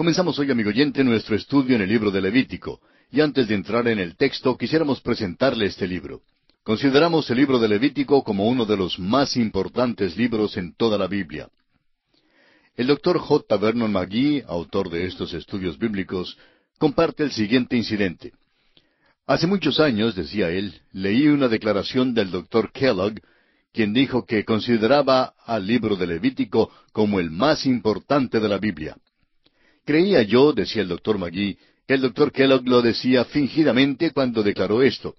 Comenzamos hoy, amigo oyente, nuestro estudio en el libro de Levítico. Y antes de entrar en el texto, quisiéramos presentarle este libro. Consideramos el libro de Levítico como uno de los más importantes libros en toda la Biblia. El doctor J. Vernon McGee, autor de estos estudios bíblicos, comparte el siguiente incidente. Hace muchos años, decía él, leí una declaración del doctor Kellogg, quien dijo que consideraba al libro de Levítico como el más importante de la Biblia. Creía yo, decía el doctor McGee, que el doctor Kellogg lo decía fingidamente cuando declaró esto.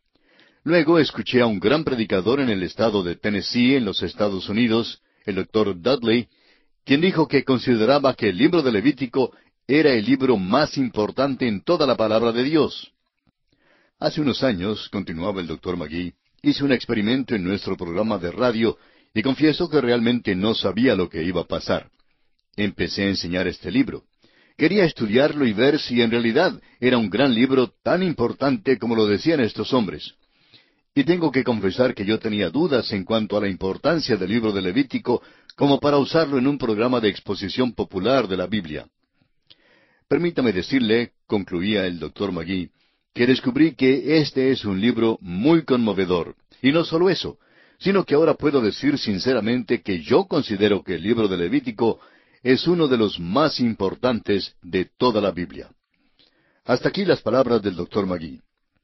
Luego escuché a un gran predicador en el estado de Tennessee, en los Estados Unidos, el doctor Dudley, quien dijo que consideraba que el libro de Levítico era el libro más importante en toda la palabra de Dios. Hace unos años, continuaba el doctor McGee, hice un experimento en nuestro programa de radio y confieso que realmente no sabía lo que iba a pasar. Empecé a enseñar este libro. Quería estudiarlo y ver si en realidad era un gran libro tan importante como lo decían estos hombres. Y tengo que confesar que yo tenía dudas en cuanto a la importancia del libro de Levítico como para usarlo en un programa de exposición popular de la Biblia. Permítame decirle, concluía el doctor McGee, que descubrí que este es un libro muy conmovedor. Y no solo eso, sino que ahora puedo decir sinceramente que yo considero que el libro de Levítico es uno de los más importantes de toda la Biblia. Hasta aquí las palabras del doctor McGee.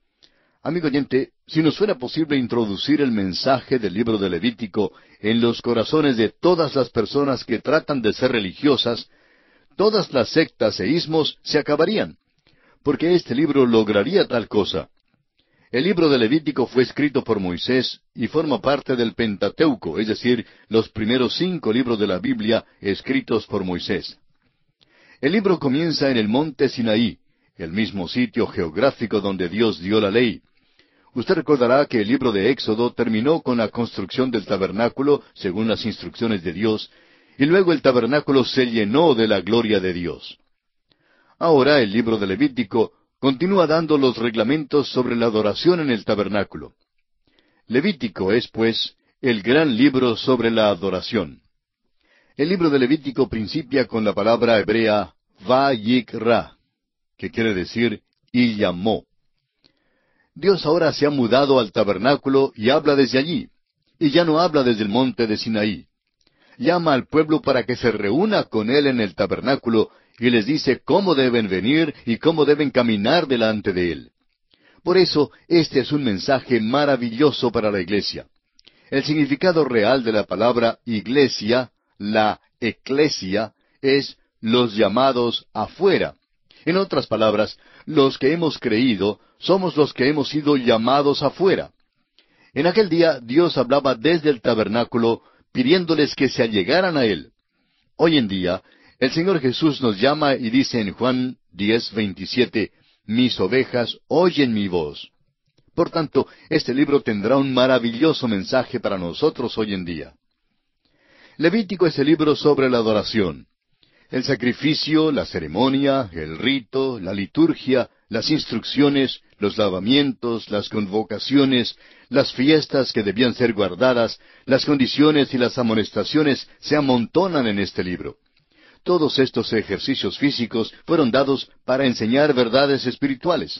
Amigo oyente, si nos fuera posible introducir el mensaje del libro de Levítico en los corazones de todas las personas que tratan de ser religiosas, todas las sectas e ismos se acabarían, porque este libro lograría tal cosa. El libro de Levítico fue escrito por Moisés y forma parte del Pentateuco, es decir, los primeros 5 libros de la Biblia escritos por Moisés. El libro comienza en el monte Sinaí, el mismo sitio geográfico donde Dios dio la ley. Usted recordará que el libro de Éxodo terminó con la construcción del tabernáculo, según las instrucciones de Dios, y luego el tabernáculo se llenó de la gloria de Dios. Ahora el libro de Levítico continúa dando los reglamentos sobre la adoración en el tabernáculo. Levítico es, pues, el gran libro sobre la adoración. El libro de Levítico principia con la palabra hebrea Vayikra, que quiere decir y llamó. Dios ahora se ha mudado al tabernáculo y habla desde allí, y ya no habla desde el monte de Sinaí. Llama al pueblo para que se reúna con él en el tabernáculo y les dice cómo deben venir y cómo deben caminar delante de él. Por eso, este es un mensaje maravilloso para la iglesia. El significado real de la palabra iglesia, la eclesia, es los llamados afuera. En otras palabras, los que hemos creído somos los que hemos sido llamados afuera. En aquel día Dios hablaba desde el tabernáculo pidiéndoles que se allegaran a Él. Hoy en día, el Señor Jesús nos llama y dice en Juan 10:27, «Mis ovejas oyen mi voz». Por tanto, este libro tendrá un maravilloso mensaje para nosotros hoy en día. Levítico es el libro sobre la adoración. El sacrificio, la ceremonia, el rito, la liturgia, las instrucciones, los lavamientos, las convocaciones, las fiestas que debían ser guardadas, las condiciones y las amonestaciones se amontonan en este libro. Todos estos ejercicios físicos fueron dados para enseñar verdades espirituales.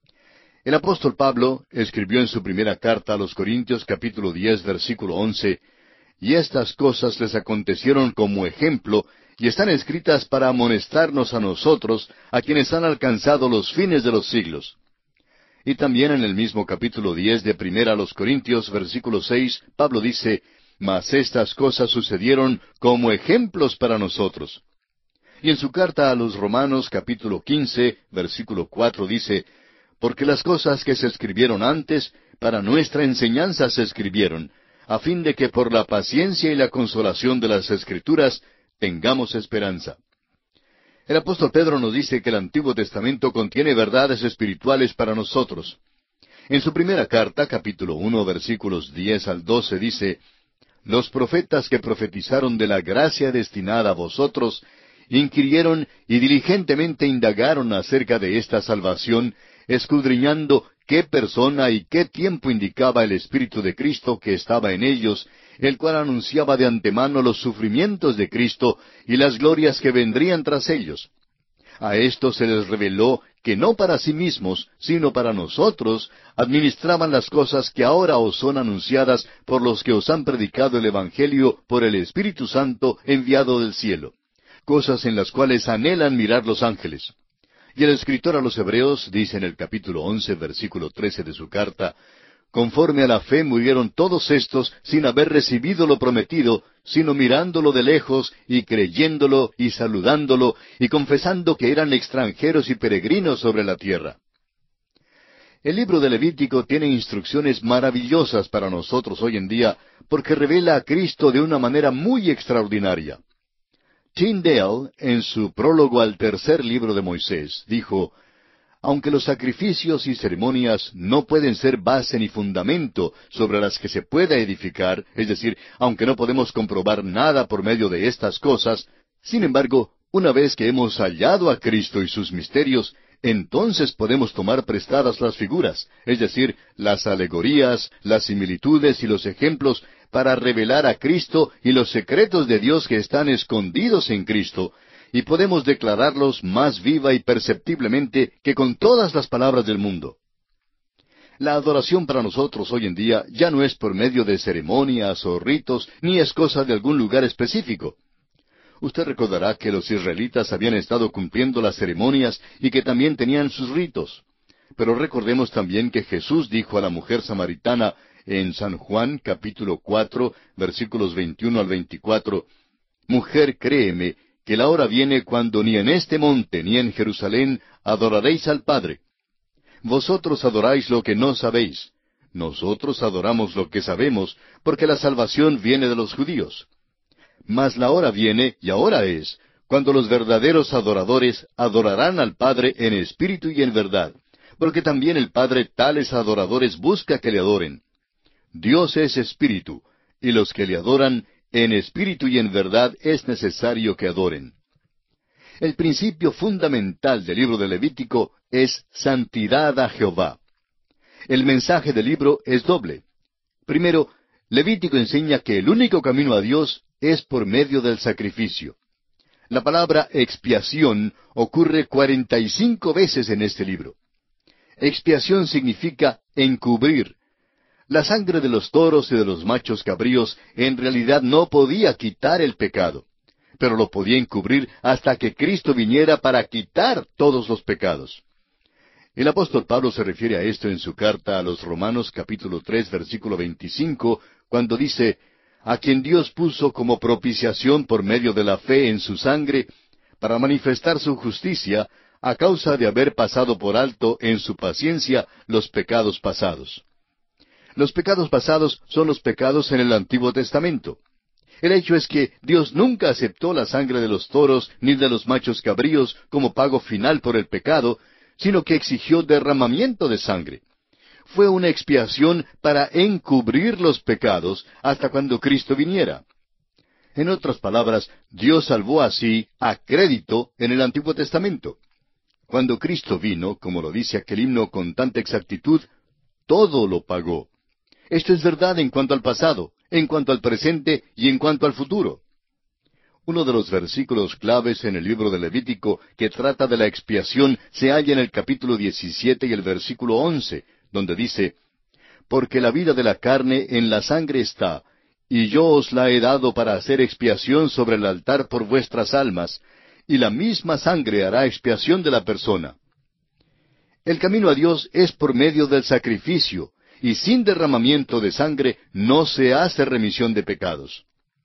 El apóstol Pablo escribió en su primera carta a los Corintios capítulo 10 versículo 11, «Y estas cosas les acontecieron como ejemplo, y están escritas para amonestarnos a nosotros, a quienes han alcanzado los fines de los siglos». Y también en el mismo capítulo 10 de Primera a los Corintios, versículo 6, Pablo dice, «Mas estas cosas sucedieron como ejemplos para nosotros». Y en su carta a los Romanos, capítulo 15, versículo 4, dice, «Porque las cosas que se escribieron antes, para nuestra enseñanza se escribieron, a fin de que por la paciencia y la consolación de las Escrituras tengamos esperanza». El apóstol Pedro nos dice que el Antiguo Testamento contiene verdades espirituales para nosotros. En su primera carta, capítulo 1, versículos 10 al 12, dice, «Los profetas que profetizaron de la gracia destinada a vosotros, inquirieron y diligentemente indagaron acerca de esta salvación, escudriñando qué persona y qué tiempo indicaba el Espíritu de Cristo que estaba en ellos, el cual anunciaba de antemano los sufrimientos de Cristo y las glorias que vendrían tras ellos. A estos se les reveló que no para sí mismos, sino para nosotros, administraban las cosas que ahora os son anunciadas por los que os han predicado el Evangelio por el Espíritu Santo enviado del cielo, cosas en las cuales anhelan mirar los ángeles. Y el escritor a los Hebreos dice en el capítulo 11, versículo 13 de su carta: conforme a la fe murieron todos estos sin haber recibido lo prometido, sino mirándolo de lejos y creyéndolo y saludándolo y confesando que eran extranjeros y peregrinos sobre la tierra. El libro de Levítico tiene instrucciones maravillosas para nosotros hoy en día porque revela a Cristo de una manera muy extraordinaria. Tyndale, en su prólogo al tercer libro de Moisés, dijo: aunque los sacrificios y ceremonias no pueden ser base ni fundamento sobre las que se pueda edificar, es decir, aunque no podemos comprobar nada por medio de estas cosas, sin embargo, una vez que hemos hallado a Cristo y sus misterios, entonces podemos tomar prestadas las figuras, es decir, las alegorías, las similitudes y los ejemplos para revelar a Cristo y los secretos de Dios que están escondidos en Cristo, y podemos declararlos más viva y perceptiblemente que con todas las palabras del mundo. La adoración para nosotros hoy en día ya no es por medio de ceremonias o ritos, ni es cosa de algún lugar específico. Usted recordará que los israelitas habían estado cumpliendo las ceremonias y que también tenían sus ritos. Pero recordemos también que Jesús dijo a la mujer samaritana en San Juan capítulo 4, versículos 21 al 24, «Mujer, créeme, que la hora viene cuando ni en este monte ni en Jerusalén adoraréis al Padre. Vosotros adoráis lo que no sabéis. Nosotros adoramos lo que sabemos, porque la salvación viene de los judíos. Mas la hora viene, y ahora es, cuando los verdaderos adoradores adorarán al Padre en espíritu y en verdad, porque también el Padre tales adoradores busca que le adoren. Dios es espíritu, y los que le adoran en espíritu y en verdad es necesario que adoren». El principio fundamental del libro de Levítico es santidad a Jehová. El mensaje del libro es doble. Primero, Levítico enseña que el único camino a Dios es por medio del sacrificio. La palabra expiación ocurre 45 veces en este libro. Expiación significa encubrir. La sangre de los toros y de los machos cabríos en realidad no podía quitar el pecado, pero lo podía encubrir hasta que Cristo viniera para quitar todos los pecados. El apóstol Pablo se refiere a esto en su carta a los Romanos capítulo 3 versículo 25, cuando dice: «A quien Dios puso como propiciación por medio de la fe en su sangre, para manifestar su justicia, a causa de haber pasado por alto en su paciencia los pecados pasados». Los pecados pasados son los pecados en el Antiguo Testamento. El hecho es que Dios nunca aceptó la sangre de los toros ni de los machos cabríos como pago final por el pecado, sino que exigió derramamiento de sangre. Fue una expiación para encubrir los pecados hasta cuando Cristo viniera. En otras palabras, Dios salvó así a crédito en el Antiguo Testamento. Cuando Cristo vino, como lo dice aquel himno con tanta exactitud, todo lo pagó. Esto es verdad en cuanto al pasado, en cuanto al presente y en cuanto al futuro. Uno de los versículos claves en el libro de Levítico que trata de la expiación se halla en el capítulo 17 y el versículo 11, donde dice: «Porque la vida de la carne en la sangre está, y yo os la he dado para hacer expiación sobre el altar por vuestras almas, y la misma sangre hará expiación de la persona». El camino a Dios es por medio del sacrificio, y sin derramamiento de sangre no se hace remisión de pecados.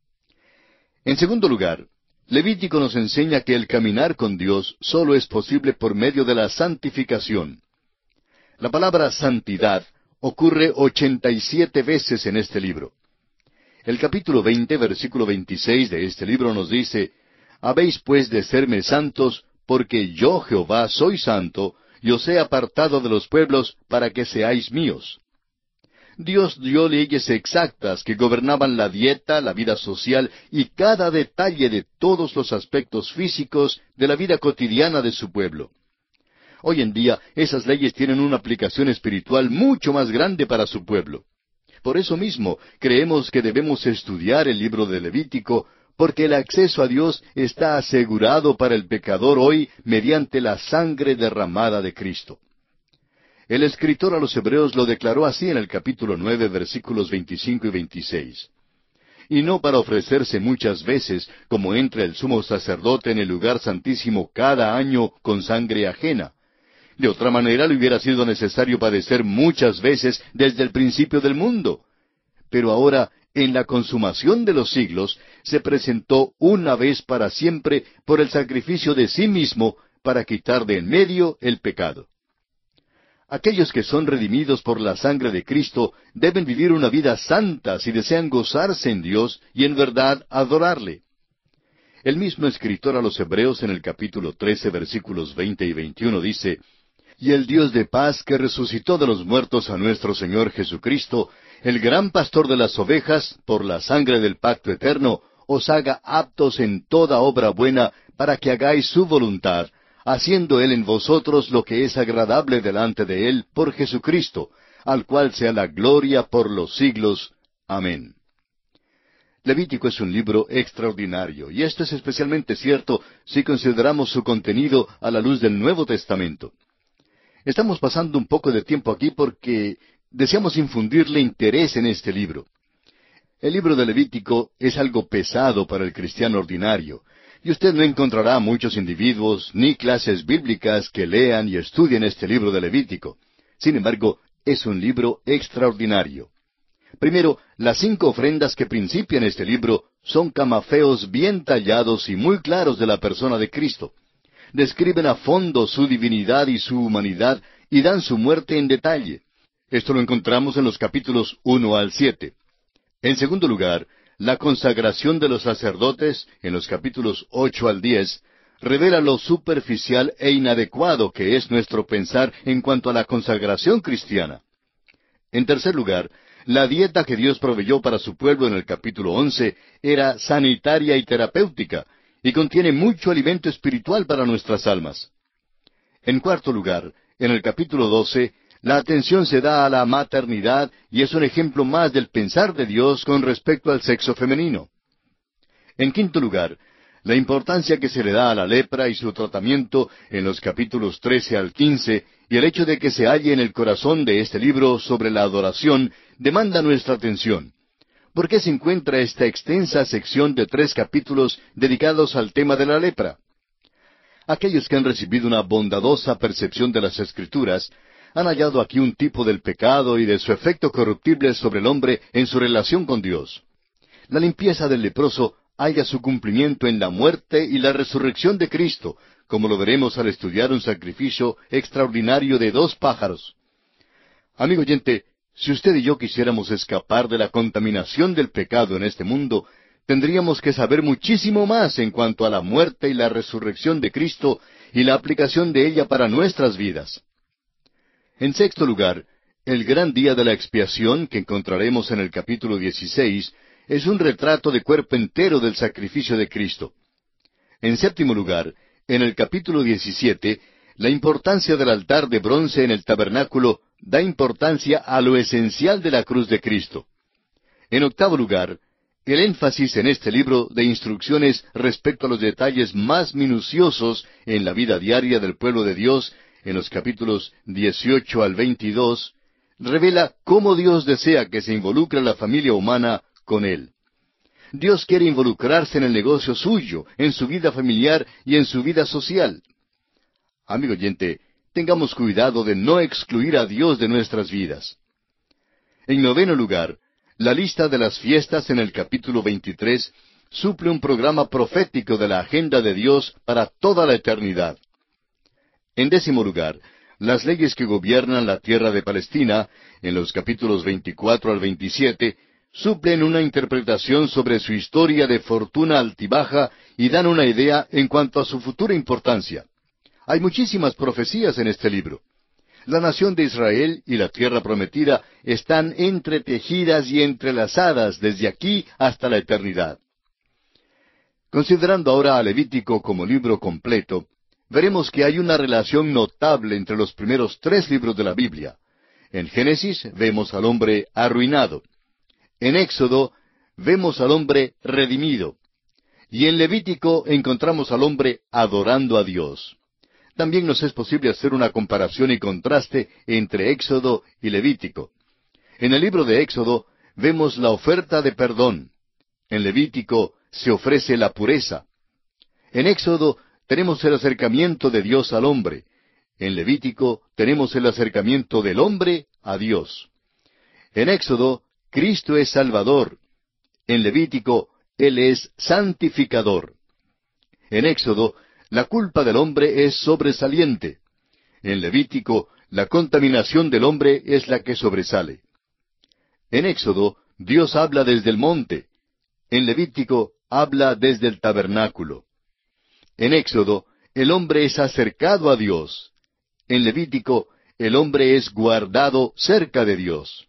En segundo lugar, Levítico nos enseña que el caminar con Dios solo es posible por medio de la santificación. La palabra santidad ocurre 87 veces en este libro. El capítulo 20, versículo 26 de este libro nos dice: «Habéis pues de serme santos, porque yo Jehová soy santo, y os he apartado de los pueblos para que seáis míos». Dios dio leyes exactas que gobernaban la dieta, la vida social y cada detalle de todos los aspectos físicos de la vida cotidiana de su pueblo. Hoy en día, esas leyes tienen una aplicación espiritual mucho más grande para su pueblo. Por eso mismo, creemos que debemos estudiar el libro de Levítico, porque el acceso a Dios está asegurado para el pecador hoy mediante la sangre derramada de Cristo. El escritor a los Hebreos lo declaró así en el capítulo 9, versículos 25 y 26. Y no para ofrecerse muchas veces, como entra el sumo sacerdote en el lugar santísimo cada año con sangre ajena. De otra manera le hubiera sido necesario padecer muchas veces desde el principio del mundo. Pero ahora, en la consumación de los siglos, se presentó una vez para siempre por el sacrificio de sí mismo para quitar de en medio el pecado. Aquellos que son redimidos por la sangre de Cristo deben vivir una vida santa si desean gozarse en Dios y en verdad adorarle. El mismo escritor a los Hebreos en el capítulo 13, versículos 20 y 21 dice, «Y el Dios de paz que resucitó de los muertos a nuestro Señor Jesucristo, el gran pastor de las ovejas, por la sangre del pacto eterno, os haga aptos en toda obra buena para que hagáis su voluntad, haciendo Él en vosotros lo que es agradable delante de Él por Jesucristo, al cual sea la gloria por los siglos. Amén». Levítico es un libro extraordinario, y esto es especialmente cierto si consideramos su contenido a la luz del Nuevo Testamento. Estamos pasando un poco de tiempo aquí porque deseamos infundirle interés en este libro. El libro de Levítico es algo pesado para el cristiano ordinario, y usted no encontrará muchos individuos ni clases bíblicas que lean y estudien este libro de Levítico. Sin embargo, es un libro extraordinario. Primero, las 5 ofrendas que principian este libro son camafeos bien tallados y muy claros de la persona de Cristo. Describen a fondo su divinidad y su humanidad y dan su muerte en detalle. Esto lo encontramos en los capítulos 1 al 7. En segundo lugar, la consagración de los sacerdotes, en los capítulos 8 al 10, revela lo superficial e inadecuado que es nuestro pensar en cuanto a la consagración cristiana. En tercer lugar, la dieta que Dios proveyó para su pueblo en el capítulo 11 era sanitaria y terapéutica, y contiene mucho alimento espiritual para nuestras almas. En cuarto lugar, en el capítulo 12, la atención se da a la maternidad y es un ejemplo más del pensar de Dios con respecto al sexo femenino. En quinto lugar, la importancia que se le da a la lepra y su tratamiento en los capítulos 13 al 15 y el hecho de que se halle en el corazón de este libro sobre la adoración demanda nuestra atención. ¿Por qué se encuentra esta extensa sección de 3 capítulos dedicados al tema de la lepra? Aquellos que han recibido una bondadosa percepción de las Escrituras han hallado aquí un tipo del pecado y de su efecto corruptible sobre el hombre en su relación con Dios. La limpieza del leproso halla su cumplimiento en la muerte y la resurrección de Cristo, como lo veremos al estudiar un sacrificio extraordinario de 2 pájaros. Amigo oyente, si usted y yo quisiéramos escapar de la contaminación del pecado en este mundo, tendríamos que saber muchísimo más en cuanto a la muerte y la resurrección de Cristo y la aplicación de ella para nuestras vidas. En sexto lugar, el gran día de la expiación que encontraremos en el capítulo 16 es un retrato de cuerpo entero del sacrificio de Cristo. En séptimo lugar, en el capítulo 17, la importancia del altar de bronce en el tabernáculo da importancia a lo esencial de la cruz de Cristo. En octavo lugar, el énfasis en este libro de instrucciones respecto a los detalles más minuciosos en la vida diaria del pueblo de Dios, en los capítulos 18 al 22, revela cómo Dios desea que se involucre la familia humana con Él. Dios quiere involucrarse en el negocio suyo, en su vida familiar y en su vida social. Amigo oyente, tengamos cuidado de no excluir a Dios de nuestras vidas. En noveno lugar, la lista de las fiestas en el capítulo 23 suple un programa profético de la agenda de Dios para toda la eternidad. En décimo lugar, las leyes que gobiernan la tierra de Palestina, en los capítulos 24 al 27, suplen una interpretación sobre su historia de fortuna altibaja y dan una idea en cuanto a su futura importancia. Hay muchísimas profecías en este libro. La nación de Israel y la tierra prometida están entretejidas y entrelazadas desde aquí hasta la eternidad. Considerando ahora a Levítico como libro completo, veremos que hay una relación notable entre los primeros 3 libros de la Biblia. En Génesis vemos al hombre arruinado. En Éxodo vemos al hombre redimido. Y en Levítico encontramos al hombre adorando a Dios. También nos es posible hacer una comparación y contraste entre Éxodo y Levítico. En el libro de Éxodo vemos la oferta de perdón. En Levítico se ofrece la pureza. En Éxodo tenemos el acercamiento de Dios al hombre. En Levítico tenemos el acercamiento del hombre a Dios. En Éxodo, Cristo es Salvador. En Levítico, Él es santificador. En Éxodo, la culpa del hombre es sobresaliente. En Levítico, la contaminación del hombre es la que sobresale. En Éxodo, Dios habla desde el monte. En Levítico, habla desde el tabernáculo. En Éxodo, el hombre es acercado a Dios. En Levítico, el hombre es guardado cerca de Dios.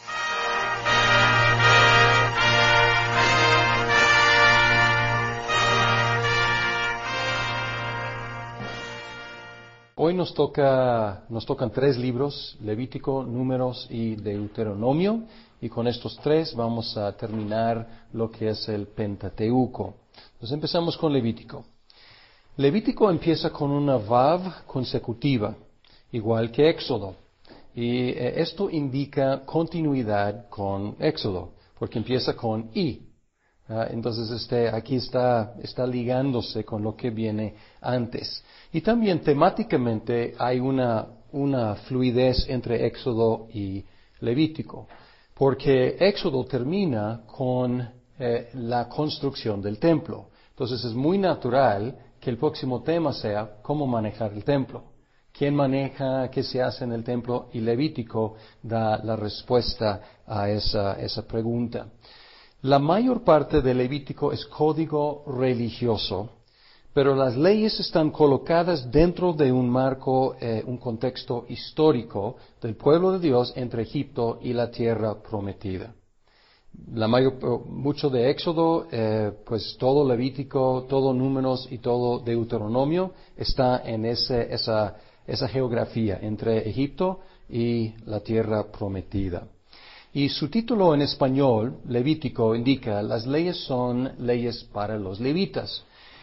Hoy nos tocan 3 libros, Levítico, Números y Deuteronomio, y con estos 3 vamos a terminar lo que es el Pentateuco. Entonces empezamos con Levítico. Levítico empieza con una vav consecutiva, igual que Éxodo, y esto indica continuidad con Éxodo, porque empieza con i. Entonces aquí está ligándose con lo que viene antes. Y también temáticamente hay una fluidez entre Éxodo y Levítico, porque Éxodo termina con la construcción del templo. Entonces es muy natural que el próximo tema sea cómo manejar el templo. ¿Quién maneja? ¿Qué se hace en el templo? Y Levítico da la respuesta a esa pregunta. La mayor parte de Levítico es código religioso, pero las leyes están colocadas dentro de un marco, un contexto histórico del pueblo de Dios entre Egipto y la tierra prometida. Mucho de Éxodo, pues todo Levítico, todo Números y todo Deuteronomio está en esa geografía entre Egipto y la tierra prometida. Y su título en español, Levítico, indica las leyes son leyes para los levitas.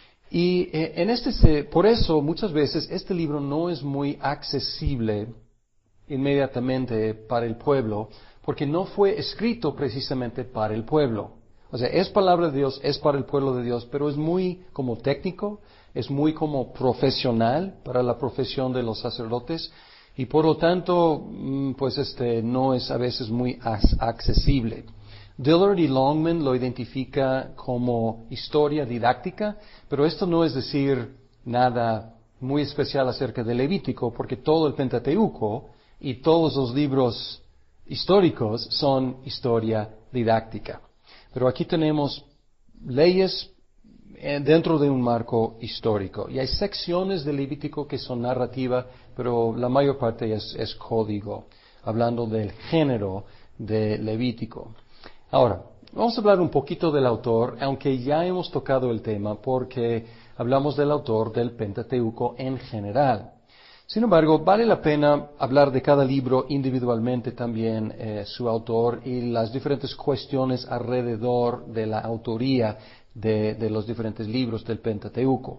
Y por eso muchas veces este libro no es muy accesible inmediatamente para el pueblo, porque no fue escrito precisamente para el pueblo. O sea, es palabra de Dios, es para el pueblo de Dios, pero es muy como técnico, es muy como profesional para la profesión de los sacerdotes. Y por lo tanto, pues no es a veces muy accesible. Dillard y Longman lo identifica como historia didáctica, pero esto no es decir nada muy especial acerca de Levítico, porque todo el Pentateuco y todos los libros históricos son historia didáctica. Pero aquí tenemos leyes dentro de un marco histórico. Y hay secciones de Levítico que son narrativa, pero la mayor parte es código, hablando del género de Levítico. Ahora, vamos a hablar un poquito del autor, aunque ya hemos tocado el tema, porque hablamos del autor del Pentateuco en general. Sin embargo, vale la pena hablar de cada libro individualmente también, su autor y las diferentes cuestiones alrededor de la autoría de los diferentes libros del Pentateuco.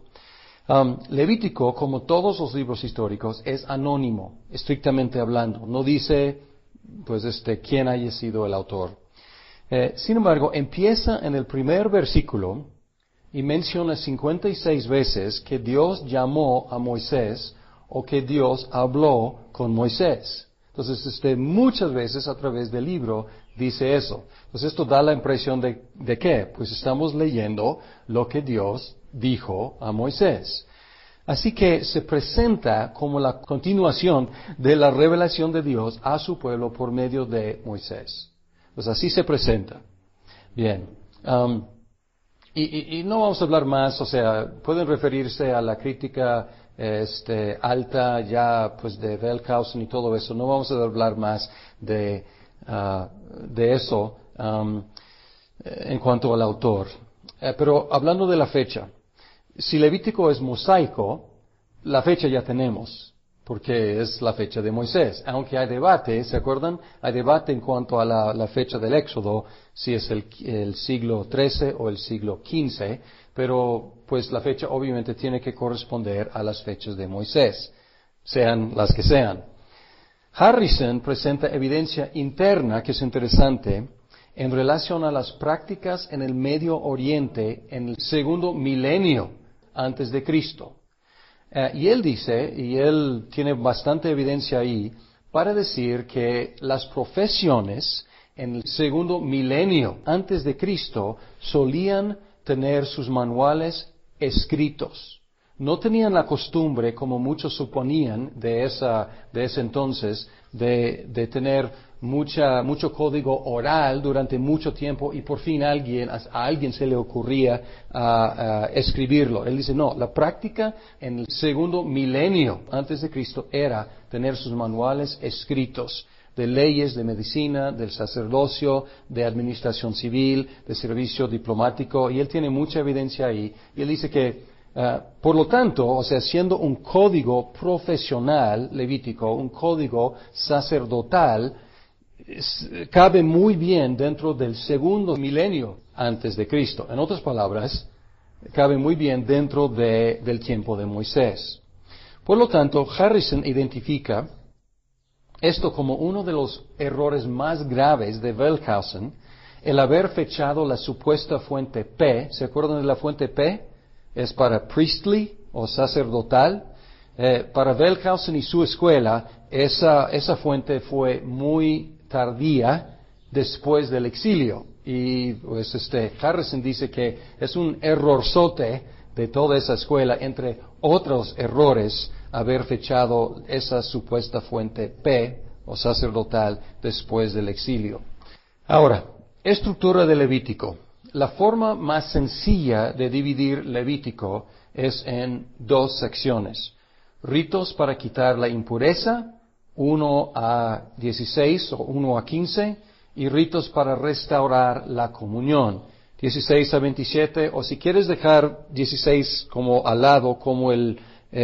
Levítico, como todos los libros históricos, es anónimo, estrictamente hablando. No dice, pues, quién haya sido el autor. Sin embargo, empieza en el primer versículo y menciona 56 veces que Dios llamó a Moisés o que Dios habló con Moisés. Entonces, muchas veces a través del libro dice eso. Entonces, esto da la impresión de ¿qué? Pues estamos leyendo lo que Dios dijo a Moisés. Así que se presenta como la continuación de la revelación de Dios a su pueblo por medio de Moisés. Pues así se presenta. Bien. Y no vamos a hablar más, o sea, pueden referirse a la crítica alta ya pues de Wellhausen y todo eso. No vamos a hablar más de eso en cuanto al autor. Pero hablando de la fecha, si Levítico es mosaico, la fecha ya tenemos, porque es la fecha de Moisés. Aunque hay debate, ¿se acuerdan? Hay debate en cuanto a la fecha del Éxodo, si es el siglo XIII o el siglo XV, pero pues la fecha obviamente tiene que corresponder a las fechas de Moisés, sean las que sean. Harrison presenta evidencia interna que es interesante en relación a las prácticas en el Medio Oriente en el segundo milenio antes de Cristo. Y él dice, y él tiene bastante evidencia ahí, para decir que las profesiones en el segundo milenio antes de Cristo solían tener sus manuales escritos. No tenían la costumbre, como muchos suponían de ese entonces, de tener mucho código oral durante mucho tiempo y por fin a alguien se le ocurría escribirlo. Él dice, no, la práctica en el segundo milenio antes de Cristo era tener sus manuales escritos de leyes, de medicina, del sacerdocio, de administración civil, de servicio diplomático, y él tiene mucha evidencia ahí. Y él dice que, por lo tanto, o sea, siendo un código profesional levítico, un código sacerdotal, cabe muy bien dentro del segundo milenio antes de Cristo. En otras palabras, cabe muy bien dentro del tiempo de Moisés. Por lo tanto, Harrison identifica esto como uno de los errores más graves de Wellhausen, el haber fechado la supuesta fuente P. ¿Se acuerdan de la fuente P? Es para priestly o sacerdotal. Para Wellhausen y su escuela, esa fuente fue muy tardía después del exilio. Y pues Harrison dice que es un errorzote de toda esa escuela, entre otros errores, haber fechado esa supuesta fuente P o sacerdotal después del exilio. Ahora, estructura de Levítico. La forma más sencilla de dividir Levítico es en dos secciones. Ritos para quitar la impureza, 1 a 16 o 1 a 15, y ritos para restaurar la comunión, 16 a 27, o si quieres dejar 16 como al lado, como el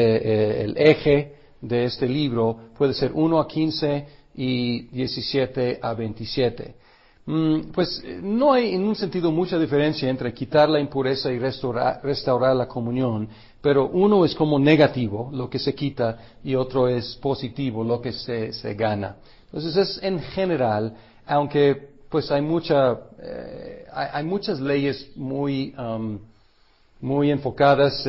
eje de este libro, puede ser 1 a 15 y 17 a 27. Pues no hay en un sentido mucha diferencia entre quitar la impureza y restaurar la comunión, pero uno es como negativo, lo que se quita, y otro es positivo, lo que se gana. Entonces es en general, aunque pues hay muchas leyes muy enfocadas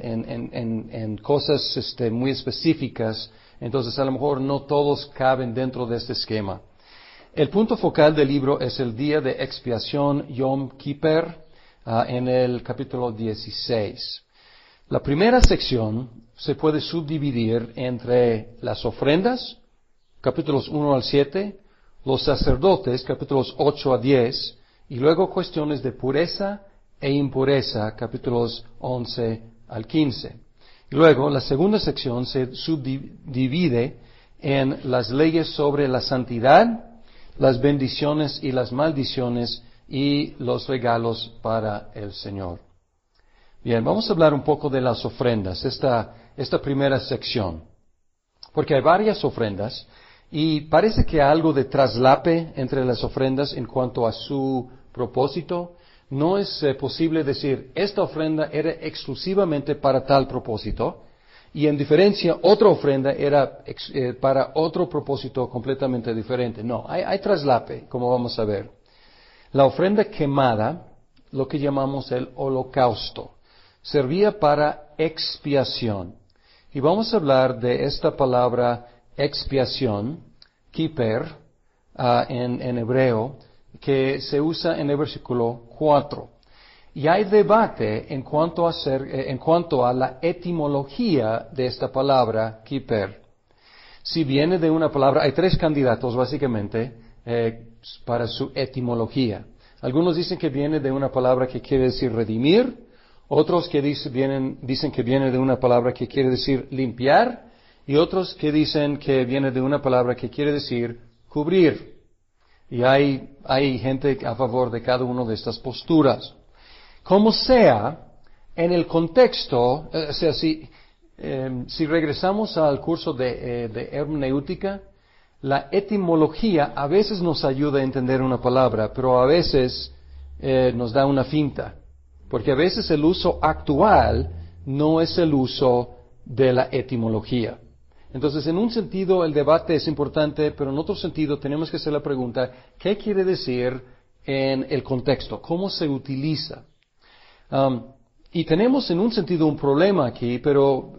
en cosas muy específicas, entonces a lo mejor no todos caben dentro de este esquema. El punto focal del libro es el día de expiación Yom Kippur en el capítulo 16. La primera sección se puede subdividir entre las ofrendas, capítulos 1 al 7, los sacerdotes, capítulos 8 a 10, y luego cuestiones de pureza e impureza, capítulos 11 al 15. Y luego la segunda sección se subdivide en las leyes sobre la santidad, las bendiciones y las maldiciones y los regalos para el Señor. Bien, vamos a hablar un poco de las ofrendas, esta primera sección, porque hay varias ofrendas y parece que hay algo de traslape entre las ofrendas en cuanto a su propósito. No es posible decir, esta ofrenda era exclusivamente para tal propósito, y en diferencia, otra ofrenda era para otro propósito completamente diferente. No, hay traslape, como vamos a ver. La ofrenda quemada, lo que llamamos el holocausto, servía para expiación. Y vamos a hablar de esta palabra expiación, kippur, en hebreo, que se usa en el versículo 4. Y hay debate en cuanto a la etimología de esta palabra, kippur. Si viene de una palabra, hay tres candidatos básicamente para su etimología. Algunos dicen que viene de una palabra que quiere decir redimir, otros que dicen que viene de una palabra que quiere decir limpiar, y otros que dicen que viene de una palabra que quiere decir cubrir. Y hay gente a favor de cada una de estas posturas. Como sea, en el contexto, o sea, si regresamos al curso de hermenéutica, la etimología a veces nos ayuda a entender una palabra, pero a veces nos da una finta. porque a veces el uso actual no es el uso de la etimología. Entonces, en un sentido, el debate es importante, pero en otro sentido tenemos que hacer la pregunta, ¿qué quiere decir en el contexto? ¿Cómo se utiliza? Y tenemos en un sentido un problema aquí, pero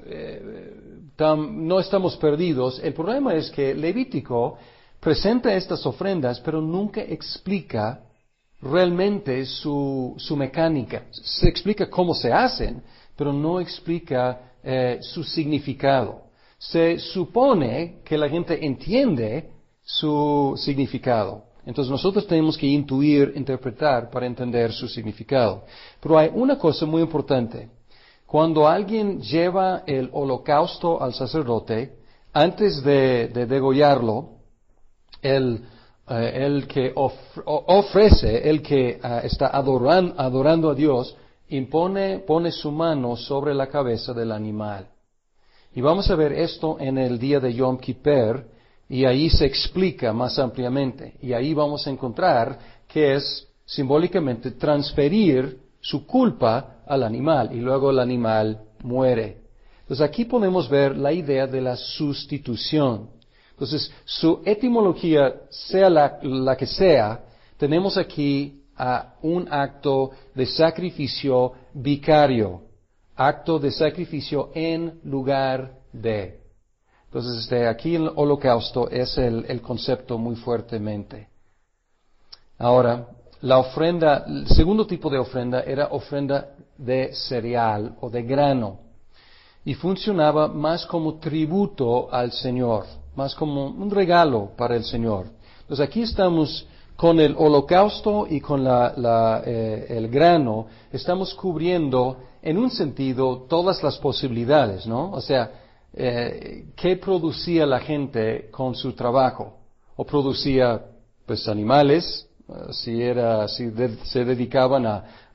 no estamos perdidos. El problema es que Levítico presenta estas ofrendas, pero nunca explica realmente su mecánica. Se explica cómo se hacen, pero no explica su significado. Se supone que la gente entiende su significado. Entonces nosotros tenemos que intuir, interpretar para entender su significado. Pero hay una cosa muy importante. Cuando alguien lleva el holocausto al sacerdote, antes de degollarlo, el que ofrece, el que está adorando a Dios, pone su mano sobre la cabeza del animal. Y vamos a ver esto en el día de Yom Kippur, y ahí se explica más ampliamente. Y ahí vamos a encontrar que es simbólicamente transferir su culpa al animal, y luego el animal muere. Entonces aquí podemos ver la idea de la sustitución. Entonces, su etimología, sea la que sea, tenemos aquí un acto de sacrificio vicario, acto de sacrificio en lugar de. Entonces, aquí el holocausto es el concepto muy fuertemente. Ahora, la ofrenda, el segundo tipo de ofrenda era ofrenda de cereal o de grano, y funcionaba más como tributo al Señor, más como un regalo para el Señor. Entonces aquí estamos con el holocausto y con el grano, estamos cubriendo en un sentido todas las posibilidades, ¿no? O sea, ¿qué producía la gente con su trabajo? O producía, pues, animales, si se dedicaban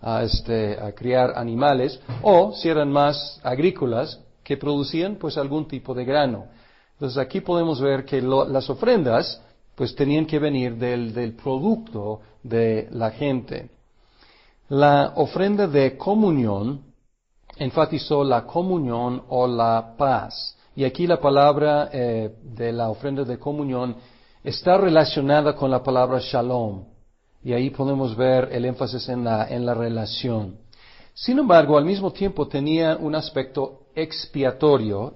a criar animales, o si eran más agrícolas, que producían, pues, algún tipo de grano. Entonces aquí podemos ver que las ofrendas, pues, tenían que venir del producto de la gente. La ofrenda de comunión enfatizó la comunión o la paz. Y aquí la palabra de la ofrenda de comunión está relacionada con la palabra shalom. Y ahí podemos ver el énfasis en la relación. Sin embargo, al mismo tiempo tenía un aspecto expiatorio,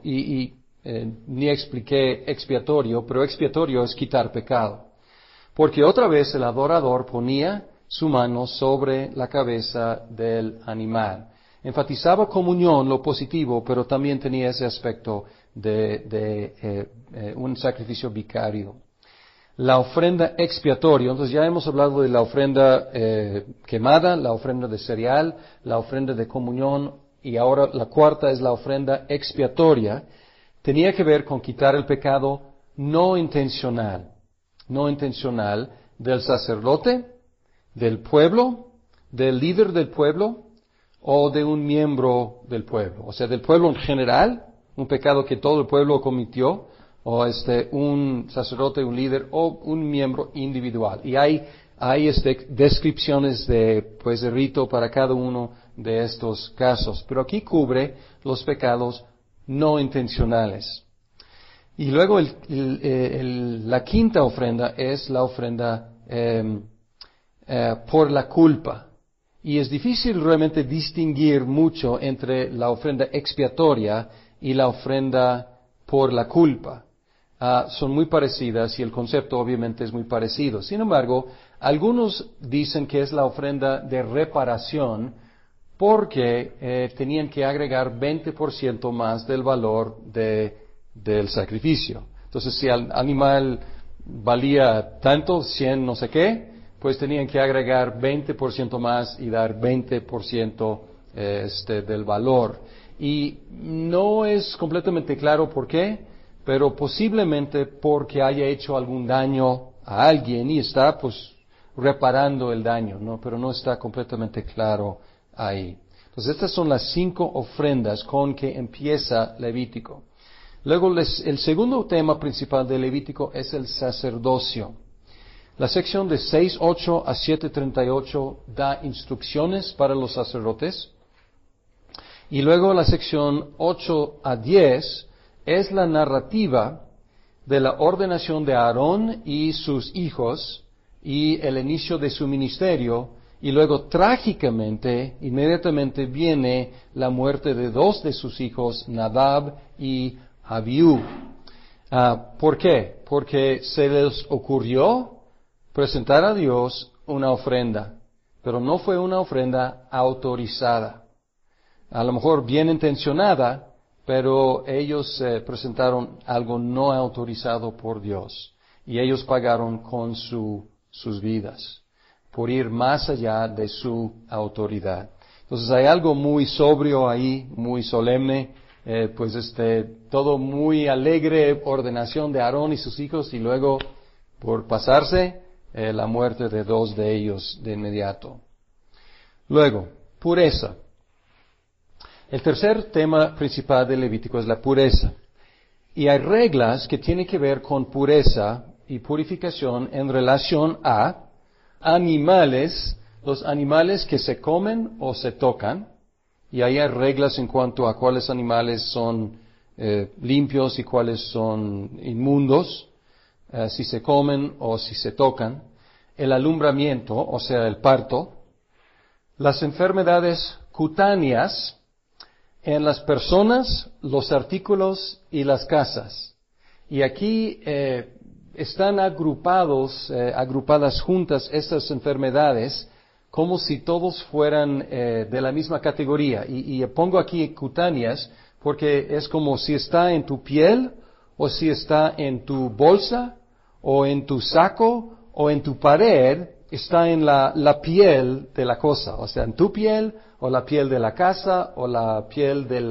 ni expliqué expiatorio, pero expiatorio es quitar pecado. Porque otra vez el adorador ponía su mano sobre la cabeza del animal. Enfatizaba comunión, lo positivo, pero también tenía ese aspecto de un sacrificio vicario. La ofrenda expiatoria, entonces ya hemos hablado de la ofrenda quemada, la ofrenda de cereal, la ofrenda de comunión, y ahora la cuarta es la ofrenda expiatoria. Tenía que ver con quitar el pecado no intencional del sacerdote, del pueblo, del líder del pueblo o de un miembro del pueblo. O sea, del pueblo en general, un pecado que todo el pueblo cometió, o un sacerdote, un líder o un miembro individual. Y hay descripciones de rito para cada uno de estos casos. Pero aquí cubre los pecados no intencionales. Y luego la quinta ofrenda es la ofrenda por la culpa. Y es difícil realmente distinguir mucho entre la ofrenda expiatoria y la ofrenda por la culpa. Son muy parecidas y el concepto obviamente es muy parecido. Sin embargo, algunos dicen que es la ofrenda de reparación porque tenían que agregar 20% más del valor del sacrificio. Entonces, si el animal valía tanto, 100 no sé qué, pues tenían que agregar 20% más y dar 20% del valor. Y no es completamente claro por qué, pero posiblemente porque haya hecho algún daño a alguien y está pues reparando el daño, ¿no? Pero no está completamente claro ahí. Entonces estas son las 5 ofrendas con que empieza Levítico. Luego el segundo tema principal de Levítico es el sacerdocio. La sección de 6:8 a 7:38 da instrucciones para los sacerdotes. Y luego la sección 8 a 10 es la narrativa de la ordenación de Aarón y sus hijos y el inicio de su ministerio. Y luego trágicamente, inmediatamente viene la muerte de dos de sus hijos, Nadab y Abiú. ¿Por qué? Porque se les ocurrió presentar a Dios una ofrenda, pero no fue una ofrenda autorizada. A lo mejor bien intencionada, pero ellos presentaron algo no autorizado por Dios. Y ellos pagaron con sus vidas, por ir más allá de su autoridad. Entonces hay algo muy sobrio ahí, muy solemne, todo muy alegre, ordenación de Aarón y sus hijos, y luego, por pasarse, la muerte de dos de ellos de inmediato. Luego, pureza. El tercer tema principal de Levítico es la pureza. Y hay reglas que tienen que ver con pureza y purificación en relación a animales, los animales que se comen o se tocan. Y ahí hay reglas en cuanto a cuáles animales son limpios y cuáles son inmundos, si se comen o si se tocan. El alumbramiento, o sea, el parto. Las enfermedades cutáneas en las personas, los artículos y las casas. Y aquí están agrupadas juntas estas enfermedades como si todos fueran de la misma categoría. Y pongo aquí cutáneas porque es como si está en tu piel, o si está en tu bolsa, o en tu saco, o en tu pared, está en la piel de la cosa. O sea, en tu piel, o la piel de la casa, o la piel de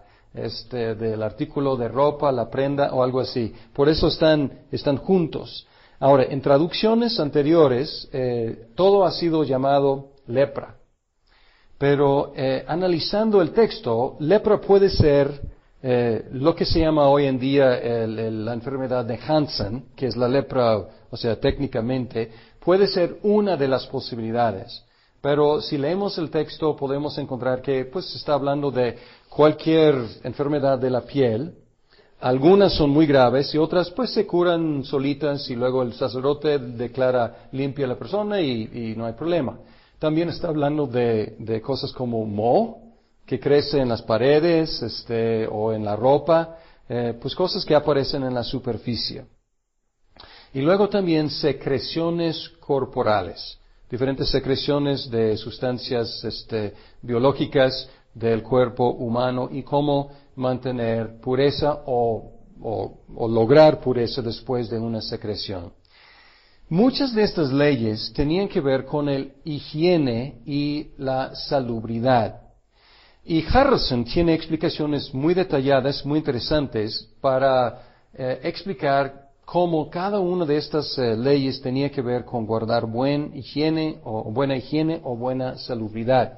del artículo de ropa, la prenda, o algo así. Por eso están juntos. Ahora, en traducciones anteriores, todo ha sido llamado lepra. Pero analizando el texto, lepra puede ser lo que se llama hoy en día la enfermedad de Hansen, que es la lepra, o sea, técnicamente, puede ser una de las posibilidades. Pero si leemos el texto podemos encontrar que pues está hablando de cualquier enfermedad de la piel. Algunas son muy graves y otras pues se curan solitas y luego el sacerdote declara limpia a la persona y no hay problema. También está hablando de cosas como moho, que crece en las paredes o en la ropa, pues cosas que aparecen en la superficie. Y luego también secreciones corporales, diferentes secreciones de sustancias biológicas del cuerpo humano y cómo mantener pureza o lograr pureza después de una secreción. Muchas de estas leyes tenían que ver con el higiene y la salubridad. Y Harrison tiene explicaciones muy detalladas, muy interesantes, para explicar cómo cada una de estas leyes tenía que ver con guardar buena higiene o buena salubridad.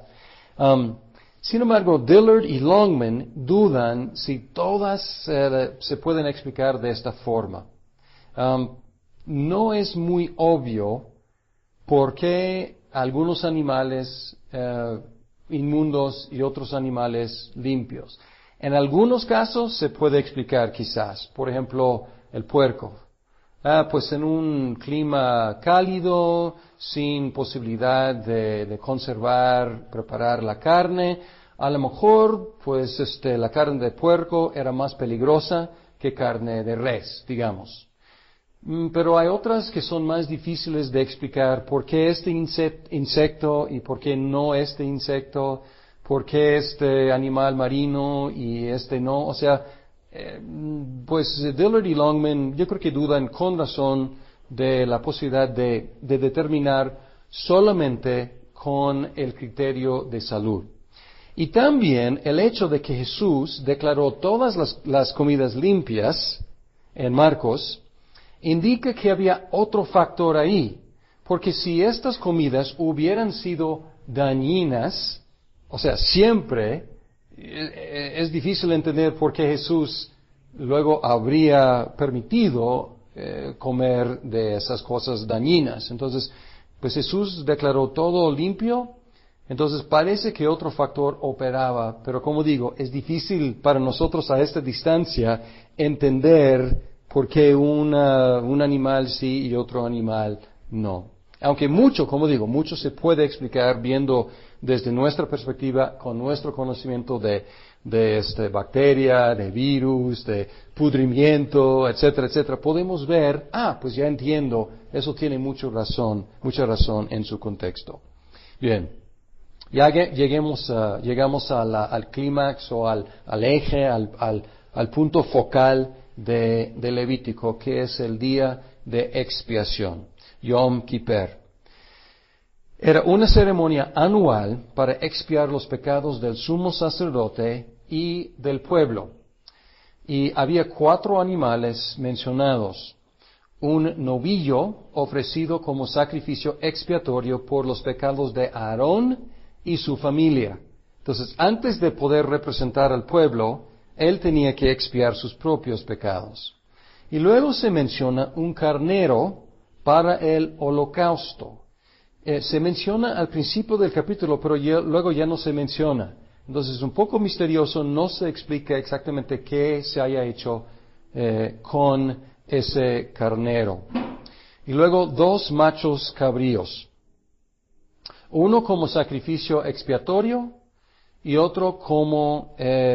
Sin embargo, Dillard y Longman dudan si todas se pueden explicar de esta forma. No es muy obvio por qué algunos animales inmundos y otros animales limpios. En algunos casos se puede explicar quizás. Por ejemplo, el puerco. Pues en un clima cálido, sin posibilidad de preparar la carne, a lo mejor, pues la carne de puerco era más peligrosa que carne de res, digamos. Pero hay otras que son más difíciles de explicar. ¿Por qué este insecto y por qué no este insecto? ¿Por qué este animal marino y este no? O sea, pues Dillard y Longman yo creo que dudan con razón de la posibilidad de determinar solamente con el criterio de salud. Y también el hecho de que Jesús declaró todas las comidas limpias en Marcos indica que había otro factor ahí, porque si estas comidas hubieran sido dañinas, o sea, siempre es difícil entender por qué Jesús luego habría permitido comer de esas cosas dañinas. Entonces, pues Jesús declaró todo limpio. Entonces parece que otro factor operaba, pero como digo, es difícil para nosotros a esta distancia entender por qué un animal sí y otro animal no. Aunque mucho se puede explicar viendo desde nuestra perspectiva, con nuestro conocimiento de bacteria, de virus, de pudrimiento, etcétera, etcétera, podemos ver, pues ya entiendo, eso tiene mucha razón en su contexto. Bien. Ya llegamos al clímax o al eje, al punto focal de Levítico, que es el día de expiación, Yom Kippur. Era una ceremonia anual para expiar los pecados del sumo sacerdote y del pueblo. Y había 4 animales mencionados. Un novillo ofrecido como sacrificio expiatorio por los pecados de Aarón y su familia. Entonces, antes de poder representar al pueblo, él tenía que expiar sus propios pecados. Y luego se menciona un carnero para el holocausto. Se menciona al principio del capítulo, pero luego ya no se menciona. Entonces, es un poco misterioso, no se explica exactamente qué se haya hecho con ese carnero. Y luego 2 machos cabríos. Uno como sacrificio expiatorio y otro como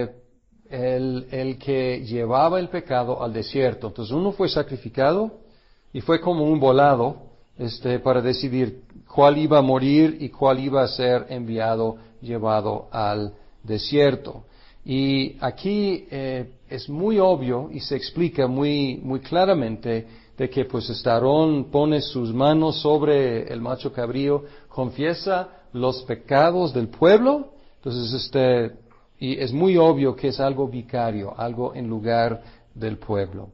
el que llevaba el pecado al desierto. Entonces uno fue sacrificado y fue como un volado para decidir cuál iba a morir y cuál iba a ser llevado al desierto. Y aquí es muy obvio y se explica muy claramente de que pues Aarón pone sus manos sobre el macho cabrío, confiesa los pecados del pueblo, entonces y es muy obvio que es algo vicario, algo en lugar del pueblo.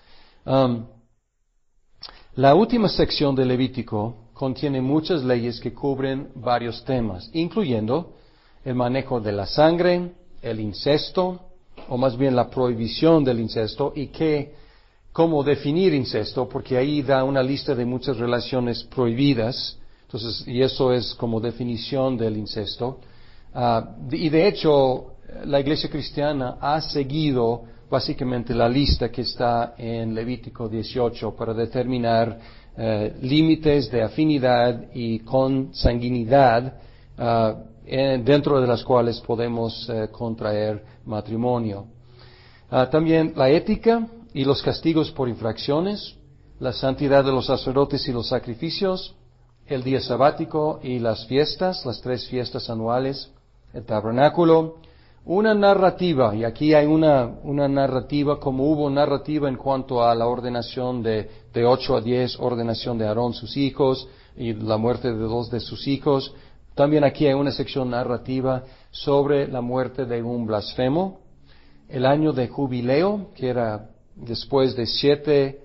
La última sección de Levítico contiene muchas leyes que cubren varios temas, incluyendo el manejo de la sangre, el incesto, o más bien la prohibición del incesto, y cómo definir incesto, porque ahí da una lista de muchas relaciones prohibidas, entonces, y eso es como definición del incesto. Y de hecho, la Iglesia cristiana ha seguido básicamente la lista que está en Levítico 18 para determinar límites de afinidad y consanguinidad dentro de las cuales podemos contraer matrimonio. También la ética y los castigos por infracciones, la santidad de los sacerdotes y los sacrificios, el día sabático y las fiestas, las 3 fiestas anuales, el tabernáculo, una narrativa, y aquí hay una narrativa, como hubo narrativa en cuanto a la ordenación de 8 a 10, ordenación de Aarón, sus hijos, y la muerte de 2 de sus hijos. También aquí hay una sección narrativa sobre la muerte de un blasfemo, el año de jubileo, que era después de 7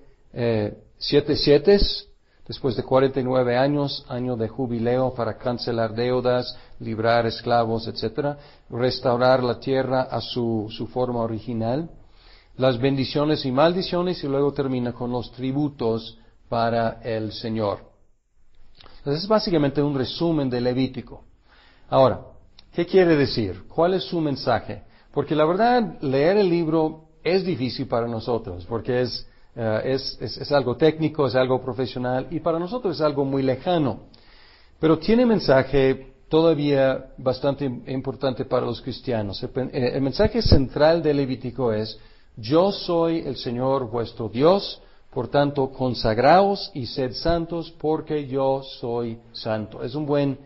sietes, después de 49 años, año de jubileo para cancelar deudas, librar esclavos, etcétera, restaurar la tierra a su forma original, las bendiciones y maldiciones, y luego termina con los tributos para el Señor. Entonces es básicamente un resumen de Levítico. Ahora, ¿qué quiere decir? ¿Cuál es su mensaje? Porque la verdad, leer el libro es difícil para nosotros, porque es algo técnico, es algo profesional, y para nosotros es algo muy lejano. Pero tiene mensaje todavía bastante importante para los cristianos. El mensaje central de Levítico es: yo soy el Señor vuestro Dios, por tanto consagraos y sed santos, porque yo soy santo. Es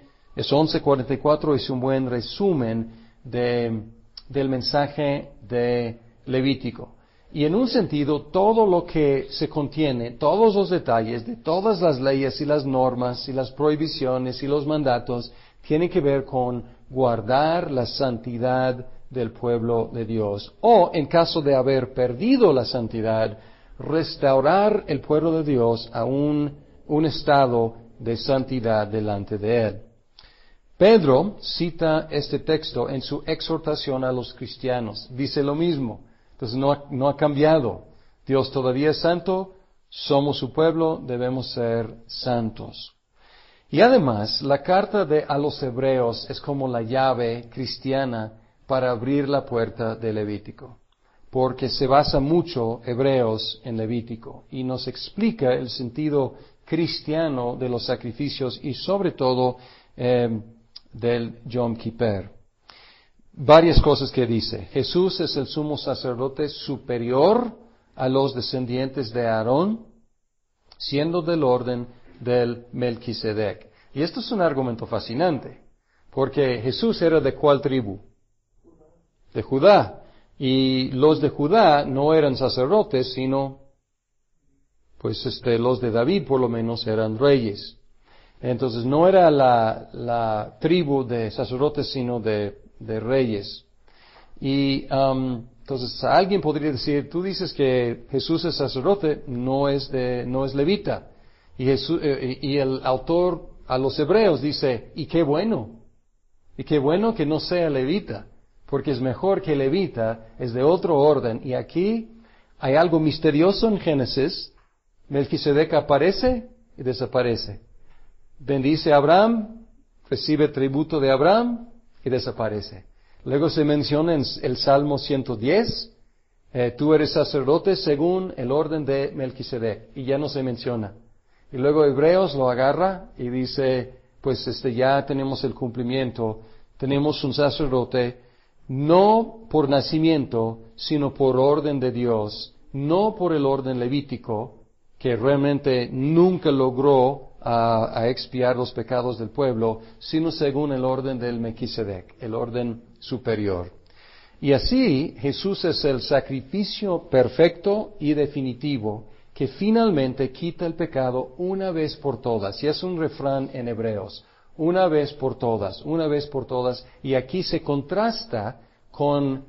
11:44, es un buen resumen del mensaje de Levítico. Y en un sentido, todo lo que se contiene, todos los detalles de todas las leyes y las normas y las prohibiciones y los mandatos, tiene que ver con guardar la santidad del pueblo de Dios. O, en caso de haber perdido la santidad, restaurar el pueblo de Dios a un estado de santidad delante de Él. Pedro cita este texto en su exhortación a los cristianos. Dice lo mismo. Entonces no ha cambiado. Dios todavía es santo, somos su pueblo, debemos ser santos. Y además, la carta a los Hebreos es como la llave cristiana para abrir la puerta de Levítico, porque se basa mucho Hebreos en Levítico y nos explica el sentido cristiano de los sacrificios y sobre todo del Yom Kippur. Varias cosas que dice. Jesús es el sumo sacerdote superior a los descendientes de Aarón, siendo del orden del Melquisedec. Y esto es un argumento fascinante, porque Jesús era ¿de cuál tribu? De Judá. Y los de Judá no eran sacerdotes, sino, pues los de David por lo menos eran reyes. Entonces no era la tribu de sacerdotes, sino de reyes. Y entonces alguien podría decir, tú dices que Jesús es sacerdote, no es levita. Y el autor a los Hebreos dice, y qué bueno que no sea levita, porque es mejor que levita, es de otro orden. Y aquí hay algo misterioso en Génesis. Melquisedec aparece y desaparece. Bendice a Abraham, recibe tributo de Abraham y desaparece. Luego se menciona en el Salmo 110, tú eres sacerdote según el orden de Melquisedec, y ya no se menciona. Y luego Hebreos lo agarra y dice, pues ya tenemos el cumplimiento, tenemos un sacerdote, no por nacimiento, sino por orden de Dios, no por el orden levítico, que realmente nunca logró a expiar los pecados del pueblo, sino según el orden del Melquisedec, el orden superior. Y así Jesús es el sacrificio perfecto y definitivo que finalmente quita el pecado una vez por todas. Y es un refrán en Hebreos, una vez por todas, y aquí se contrasta con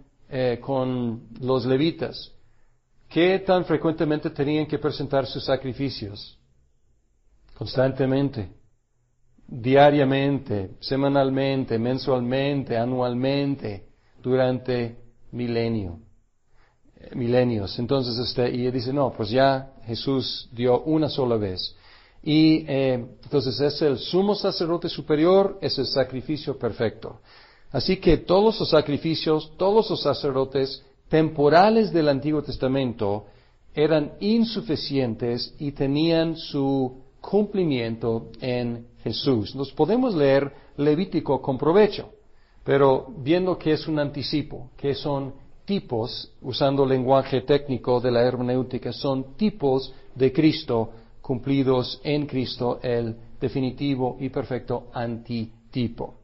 los levitas. ¿Qué tan frecuentemente tenían que presentar sus sacrificios? Constantemente, diariamente, semanalmente, mensualmente, anualmente, durante milenios. Entonces, y dice, no, pues ya Jesús dio una sola vez. Y entonces es el sumo sacerdote superior, es el sacrificio perfecto. Así que todos los sacrificios, todos los sacerdotes temporales del Antiguo Testamento eran insuficientes y tenían su cumplimiento en Jesús. Nos podemos leer Levítico con provecho, pero viendo que es un anticipo, que son tipos, usando lenguaje técnico de la hermenéutica, son tipos de Cristo cumplidos en Cristo, el definitivo y perfecto antitipo.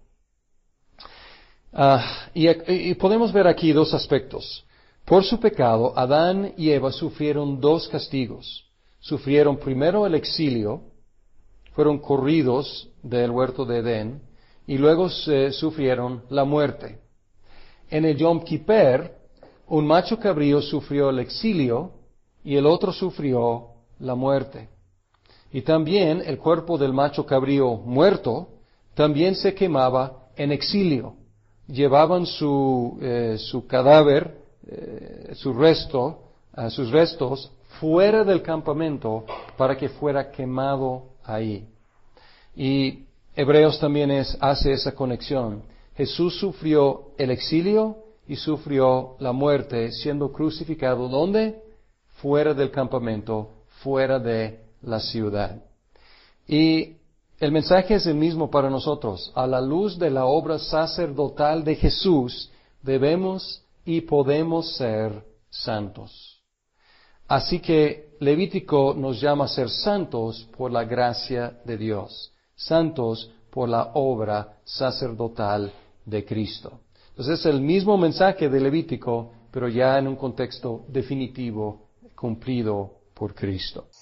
Y podemos ver aquí dos aspectos. Por su pecado, Adán y Eva sufrieron dos castigos. Sufrieron primero el exilio, fueron corridos del huerto de Edén, y luego sufrieron la muerte. En el Yom Kippur, un macho cabrío sufrió el exilio y el otro sufrió la muerte. Y también el cuerpo del macho cabrío muerto también se quemaba en exilio. Llevaban su cadáver, sus restos fuera del campamento para que fuera quemado ahí. Y Hebreos también hace esa conexión. Jesús sufrió el exilio y sufrió la muerte siendo crucificado. ¿Dónde? Fuera del campamento, fuera de la ciudad. Y el mensaje es el mismo para nosotros. A la luz de la obra sacerdotal de Jesús, debemos y podemos ser santos. Así que Levítico nos llama a ser santos por la gracia de Dios, santos por la obra sacerdotal de Cristo. Entonces es el mismo mensaje de Levítico, pero ya en un contexto definitivo, cumplido por Cristo.